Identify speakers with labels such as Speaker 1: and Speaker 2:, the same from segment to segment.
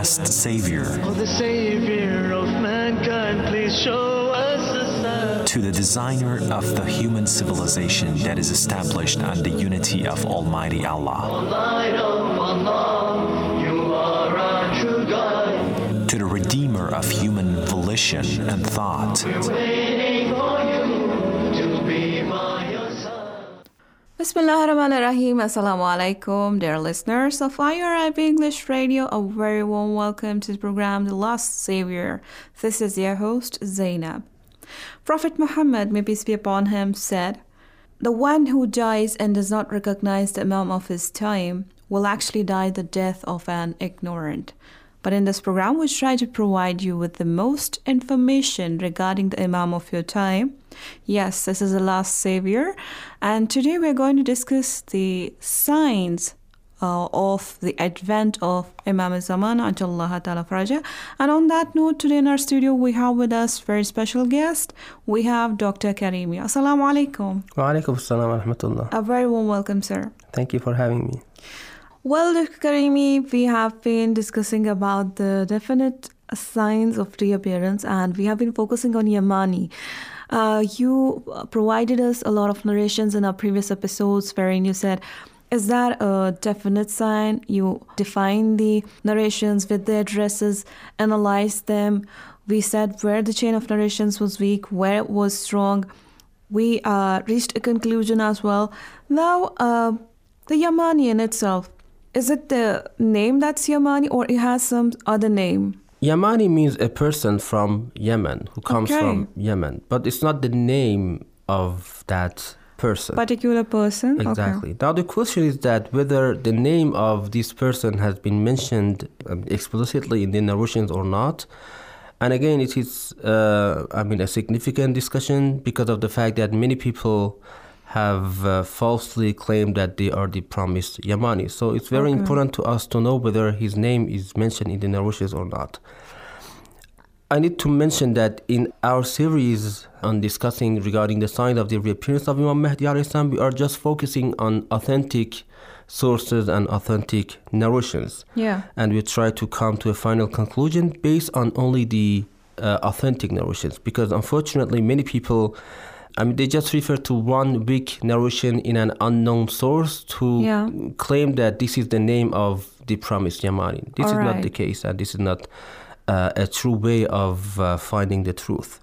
Speaker 1: last Savior.
Speaker 2: Oh, the Savior of mankind, please show us a sign.
Speaker 1: To the designer of the human civilization that is established on the unity of Almighty Allah.
Speaker 2: Light of Allah, you are our true guide.
Speaker 1: To the redeemer of human volition and thought.
Speaker 2: We're waiting for you to be by your side.
Speaker 3: Bismillahirrahmanirrahim. Assalamu alaikum, dear listeners of IRIB English Radio. A very warm welcome to the program The Last Savior. This is your host, Zainab. Prophet Muhammad, may peace be upon him, said, "The one who dies and does not recognize the Imam of his time will actually die the death of an ignorant." But in this program, we try to provide you with the most information regarding the Imam of your time. Yes, this is the last Savior. And today we're going to discuss the signs of the advent of Imam Zaman, Ajallah Ta'ala Faraja. And on that note, today in our studio, we have with us very special guest. We have Dr. Karimi. Assalamu alaikum.
Speaker 4: Wa alaikum assalam wa rahmatullah.
Speaker 3: A very warm welcome, sir.
Speaker 4: Thank you for having me.
Speaker 3: Well, Dr. Karimi, we have been discussing about the definite signs of reappearance, and we have been focusing on Yamani. You provided us a lot of narrations in our previous episodes wherein you said, is that a definite sign? You define the narrations with the addresses, analyze them. We said where the chain of narrations was weak, where it was strong. We reached a conclusion as well. Now, the Yamani in itself, is it the name that's Yamani or it has some other name?
Speaker 4: Yamani means a person from Yemen who comes from Yemen, but it's not the name of that person.
Speaker 3: Particular person?
Speaker 4: Exactly.
Speaker 3: Okay.
Speaker 4: Now the question is that whether the name of this person has been mentioned explicitly in the narrations or not. And again, it is, a significant discussion because of the fact that many people have falsely claimed that they are the promised Yamani. So it's very important to us to know whether his name is mentioned in the narrations or not. I need to mention that in our series on discussing regarding the signs of the reappearance of Imam Mahdi alayhi salam, we are just focusing on authentic sources and authentic narrations.
Speaker 3: Yeah.
Speaker 4: And we try to come to a final conclusion based on only the authentic narrations. Because unfortunately, many people, they just refer to one weak narration in an unknown source to claim that this is the name of the promised Yamani. This is not the case, and this is not a true way of finding the truth.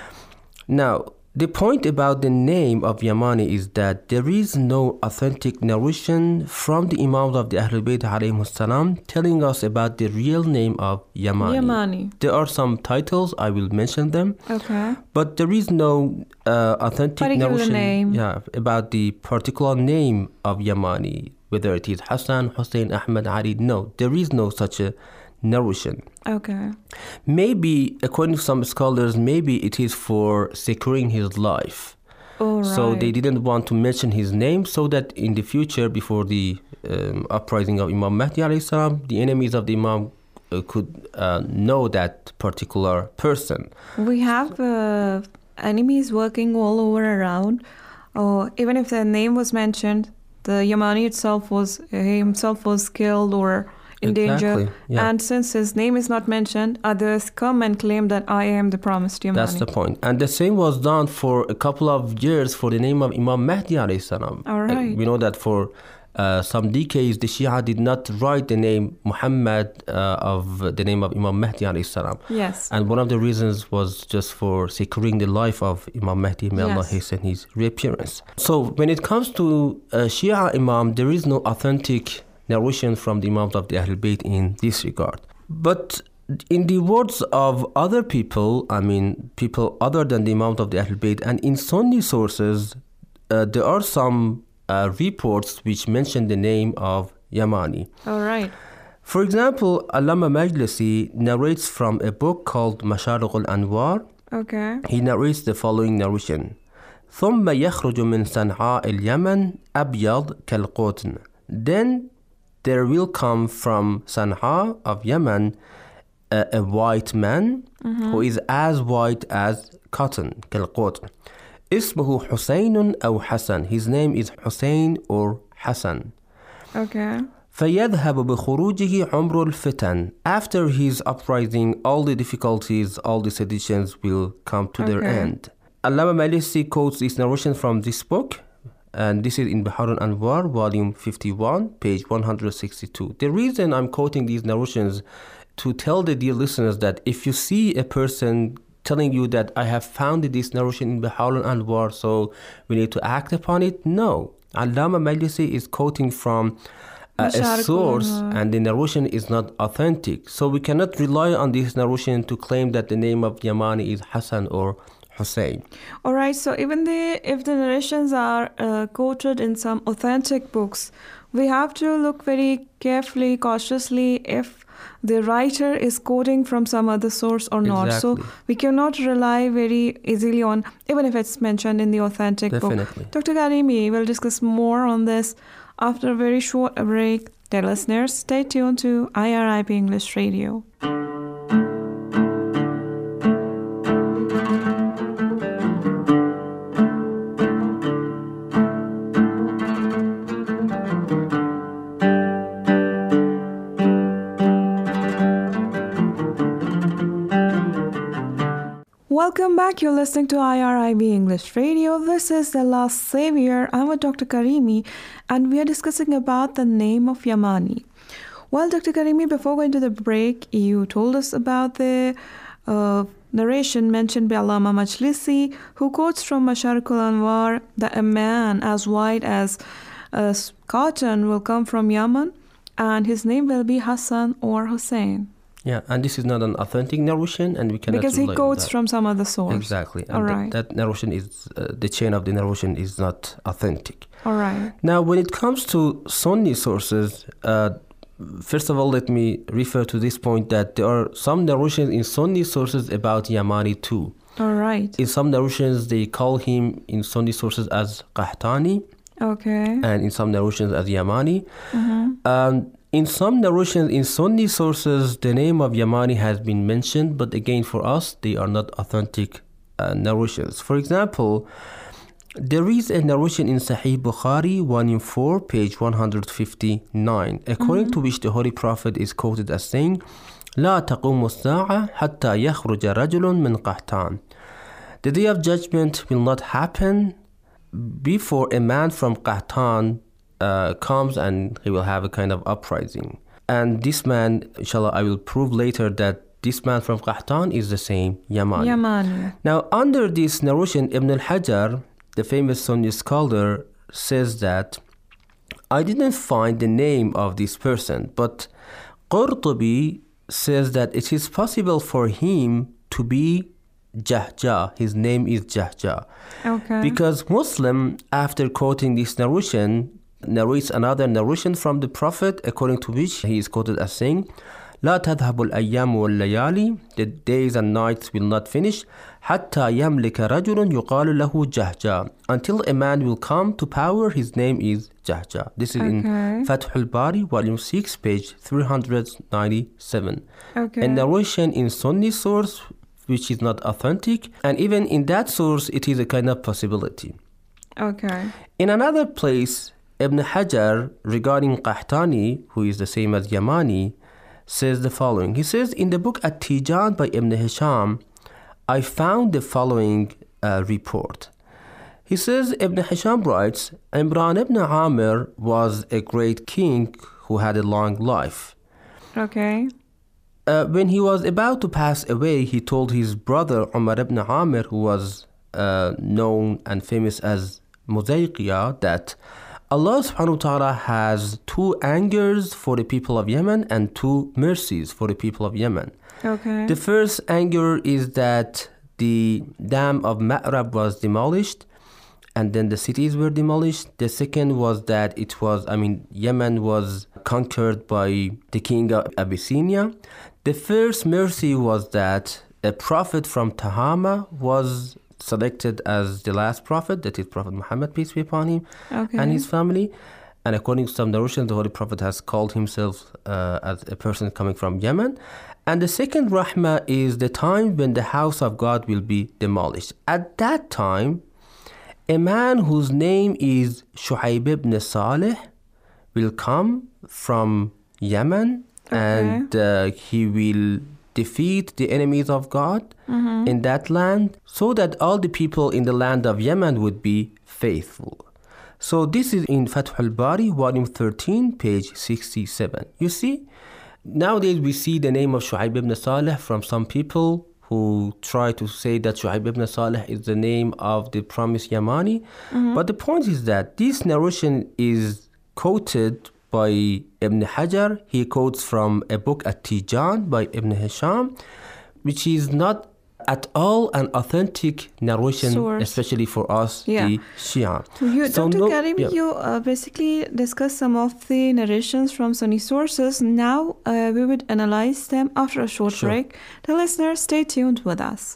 Speaker 4: Now, the point about the name of Yamani is that there is no authentic narration from the Imams of the Ahlul Bayt alayhimus salam telling us about the real name of Yamani. There are some titles, I will mention them.
Speaker 3: Okay.
Speaker 4: But there is no authentic narration
Speaker 3: name.
Speaker 4: About the particular name of Yamani, whether it is Hassan, Hussein, Ahmad, Ali. No, there is no such a narration.
Speaker 3: Okay.
Speaker 4: Maybe, according to some scholars, maybe it is for securing his life. So they didn't want to mention his name so that in the future, before the uprising of Imam Mahdi alayhi salam, the enemies of the Imam could know that particular person.
Speaker 3: We have enemies working all over around. Even if their name was mentioned, the Yamani himself was killed or in danger.
Speaker 4: Yeah.
Speaker 3: And since his name is not mentioned, others come and claim that I am the promised Yamani.
Speaker 4: That's the point. And the same was done for a couple of years for the name of Imam Mahdi alayhi salam.
Speaker 3: All right.
Speaker 4: We know that for some decades, the Shia did not write the name Muhammad of the name of Imam Mahdi alayhi salam.
Speaker 3: Yes.
Speaker 4: And one of the reasons was just for securing the life of Imam Mahdi, may Allah hasten his reappearance. So when it comes to Shia Imam, there is no authentic narration from the Imams of the Ahlul Bayt in this regard. But in the words of other people, people other than the Imams of the Ahlul Bayt, and in Sunni sources, there are some reports which mention the name of Yamani.
Speaker 3: All right.
Speaker 4: For example, Allama Majlisi narrates from a book called Masharik al-Anwar.
Speaker 3: Okay.
Speaker 4: He narrates the following narration. ثم يخرج من صنعاء اليمن أبيض كالقطن. Then there will come from San'a of Yemen a white man who is as white as cotton, كالقطن. اسمه حسين أو حسن. His name is Hussein or Hassan.
Speaker 3: Okay.
Speaker 4: فَيَذْهَبُ بِخُرُوجِهِ عُمْرُ الْفِتَنِ. After his uprising, all the difficulties, all the seditions will come to their end. Allama Majlisi quotes this narration from this book, and this is in Bihar al-Anwar, volume 51, page 162. The reason I'm quoting these narrations to tell the dear listeners that if you see a person telling you that I have found this narration in Bihar al-Anwar, so we need to act upon it, no. Allama Majlisi is quoting from a source, and the narration is not authentic. So we cannot rely on this narration to claim that the name of Yamani is Hassan or Hussein.
Speaker 3: All right, so even if the narrations are quoted in some authentic books, we have to look very carefully, cautiously if the writer is quoting from some other source or not.
Speaker 4: Exactly.
Speaker 3: So we cannot rely very easily on, even if it's mentioned in the authentic
Speaker 4: Definitely.
Speaker 3: book. Dr. Karimi will discuss more on this after a very short break. Dear listeners, stay tuned to IRIB English Radio. Welcome back. You're listening to IRIB English Radio. This is The Last Savior. I'm with Dr. Karimi, and we are discussing about the name of Yamani. Well, Dr. Karimi, before going to the break, you told us about the narration mentioned by Allama Majlisi, who quotes from Masharik al-Anwar that a man as white as cotton will come from Yemen, and his name will be Hassan or Hussein.
Speaker 4: Yeah, and this is not an authentic narration, and we cannot
Speaker 3: because he
Speaker 4: rely on
Speaker 3: quotes
Speaker 4: that.
Speaker 3: from some other source.
Speaker 4: Exactly. And
Speaker 3: All right.
Speaker 4: that narration is, the chain of the narration is not authentic.
Speaker 3: All right.
Speaker 4: Now, when it comes to Sunni sources, first of all, let me refer to this point that there are some narrations in Sunni sources about Yamani too.
Speaker 3: All right.
Speaker 4: In some narrations, they call him in Sunni sources as Qahtani,
Speaker 3: Okay.
Speaker 4: and in some narrations as Yamani. In some narrations in Sunni sources, the name of Yamani has been mentioned, but again, for us, they are not authentic narrations. For example, there is a narration in Sahih Bukhari, volume 4, page 159, according to which the Holy Prophet is quoted as saying, لا تقوم الساعة حتى يخرج رجل من قحطان. The day of judgment will not happen before a man from Qahtan comes, and he will have a kind of uprising. And this man, inshallah, I will prove later that this man from Qahtan is the same Yamani.
Speaker 3: Yamani.
Speaker 4: Now, under this narration, Ibn al-Hajar, the famous Sunni scholar, says that I didn't find the name of this person, but Qurtubi says that it is possible for him to be Jahja. His name is Jahja.
Speaker 3: Okay.
Speaker 4: Because Muslim, after quoting this narration, narrates another narration from the Prophet, according to which he is quoted as saying, لا تذهب الأيام والليالي, the days and nights will not finish, حتى يملك رجل يقال له جهجا, until a man will come to power, his name is Jahja. This is in Fath al-Bari, volume 6, page 397.
Speaker 3: Okay.
Speaker 4: A narration in Sunni source which is not authentic, and even in that source it is a kind of possibility.
Speaker 3: Okay.
Speaker 4: In another place, Ibn Hajar, regarding Qahtani, who is the same as Yamani, says the following. He says, in the book At-Tijan by Ibn Hisham, I found the following report. He says, Ibn Hisham writes, Imran ibn Amir was a great king who had a long life.
Speaker 3: Okay.
Speaker 4: When he was about to pass away, he told his brother Umar ibn Amir, who was known and famous as Muzayqiyah, that Allah subhanahu wa ta'ala has two angers for the people of Yemen and two mercies for the people of Yemen.
Speaker 3: Okay.
Speaker 4: The first anger is that the dam of Ma'rab was demolished, and then the cities were demolished. The second was that Yemen was conquered by the king of Abyssinia. The first mercy was that a prophet from Tahama was selected as the last prophet, that is Prophet Muhammad, peace be upon him, and his family. And according to some narrations, the Holy Prophet has called himself as a person coming from Yemen. And the second rahmah is the time when the house of God will be demolished. At that time, a man whose name is Shu'ayb ibn Salih will come from Yemen, and he will defeat the enemies of God in that land, so that all the people in the land of Yemen would be faithful. So this is in Fath al-Bari, volume 13, page 67. You see, nowadays we see the name of Shu'aib ibn Saleh from some people who try to say that Shu'aib ibn Saleh is the name of the promised Yamani. But the point is that this narration is quoted by Ibn Hajar. He quotes from a book At-Tijan by Ibn Hisham, which is not at all an authentic narration,
Speaker 3: source,
Speaker 4: especially for us, the Shia.
Speaker 3: Dr. Karimi, you basically discussed some of the narrations from Sunni sources. Now we would analyze them after a short break. The listeners, stay tuned with us.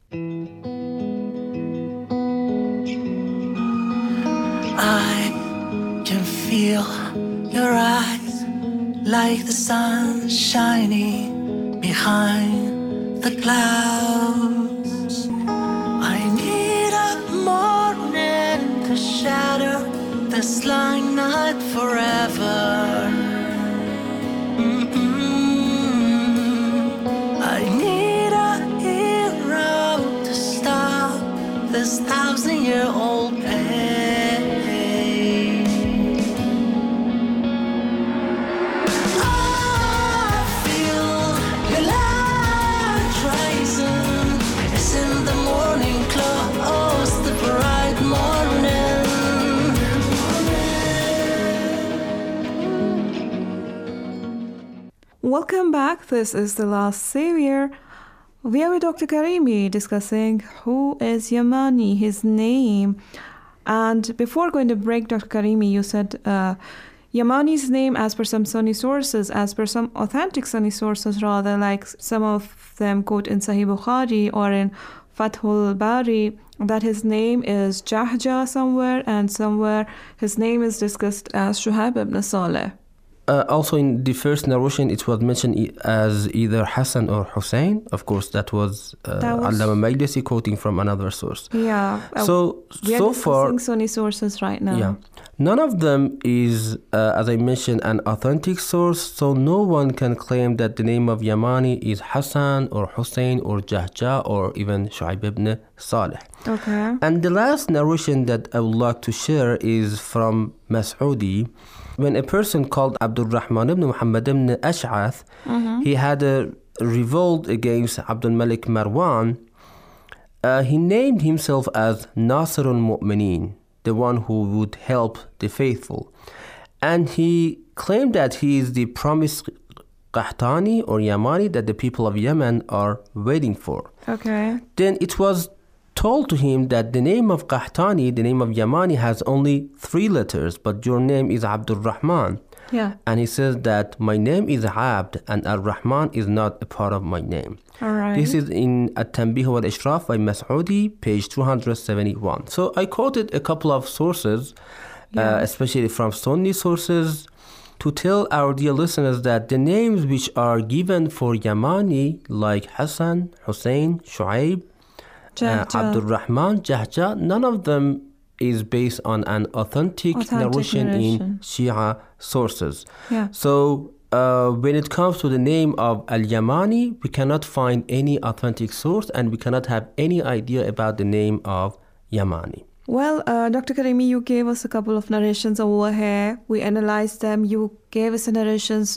Speaker 5: I can feel your eyes like the sun shining behind the clouds. I need a morning to shatter this lying night forever. I need a hero to stop this 1,000-year-old pain.
Speaker 3: Welcome back. This is The Last Savior. We are with Dr. Karimi discussing who is Yamani, his name. And before going to break, Dr. Karimi, you said Yamani's name, as per some Sunni sources, as per some authentic Sunni sources rather, like some of them quote in Sahih Bukhari or in Fathul Bari, that his name is Jahja somewhere, and somewhere his name is discussed as Shu'aib ibn Saleh.
Speaker 4: Also in the first narration, it was mentioned as either Hassan or Hussein. Of course, that was Allama Majlisi quoting from another source.
Speaker 3: Yeah.
Speaker 4: So
Speaker 3: we are
Speaker 4: so
Speaker 3: discussing
Speaker 4: far,
Speaker 3: Sunni sources right now.
Speaker 4: Yeah, none of them is, as I mentioned, an authentic source. So no one can claim that the name of Yamani is Hassan or Hussein or Jahja or even Shu'aib ibn Saleh.
Speaker 3: Okay.
Speaker 4: And the last narration that I would like to share is from Mas'udi. When a person called Abdul Rahman ibn Muhammad ibn Ash'ath, he had a revolt against Abdul Malik Marwan. He named himself as Nasirul Mu'mineen, the one who would help the faithful. And he claimed that he is the promised Qahtani or Yamani that the people of Yemen are waiting for.
Speaker 3: Okay.
Speaker 4: Then it was told to him that the name of Qahtani, the name of Yamani, has only 3 letters, but your name is Abdul Rahman.
Speaker 3: Yeah.
Speaker 4: And he says that my name is Abd and Ar-Rahman is not a part of my name.
Speaker 3: All right.
Speaker 4: This is in At-Tanbih wal-Ishraf by Mas'udi, page 271. So I quoted a couple of sources, especially from Sunni sources, to tell our dear listeners that the names which are given for Yamani, like Hassan, Hussein, Shu'aib, Abdul Rahman, Jahja, none of them is based on an authentic narration in Shia sources.
Speaker 3: Yeah.
Speaker 4: So when it comes to the name of Al-Yamani, we cannot find any authentic source and we cannot have any idea about the name of Yamani.
Speaker 3: Well, Dr. Karimi, you gave us a couple of narrations over here. We analyzed them. You gave us narrations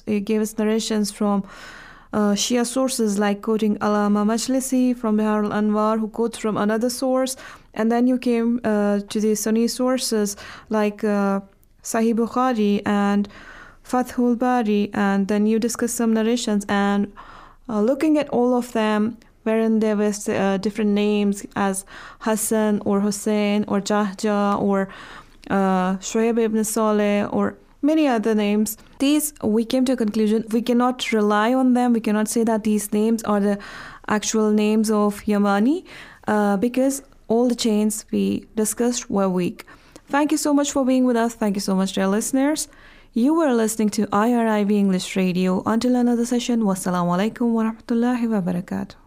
Speaker 3: from Shia sources like quoting Allama Majlisi from Bihar al-Anwar, who quotes from another source. And then you came to the Sunni sources like Sahih Bukhari and Fathul Bari. And then you discussed some narrations. And looking at all of them, wherein there was different names as Hassan or Hussein or Jahja or Shu'aib ibn Saleh or many other names. These, we came to a conclusion, we cannot rely on them. We cannot say that these names are the actual names of Yamani because all the chains we discussed were weak. Thank you so much for being with us. Thank you so much, dear listeners. You were listening to IRIB English Radio. Until another session, wassalamu alaikum wa rahmatullahi wa barakatuh.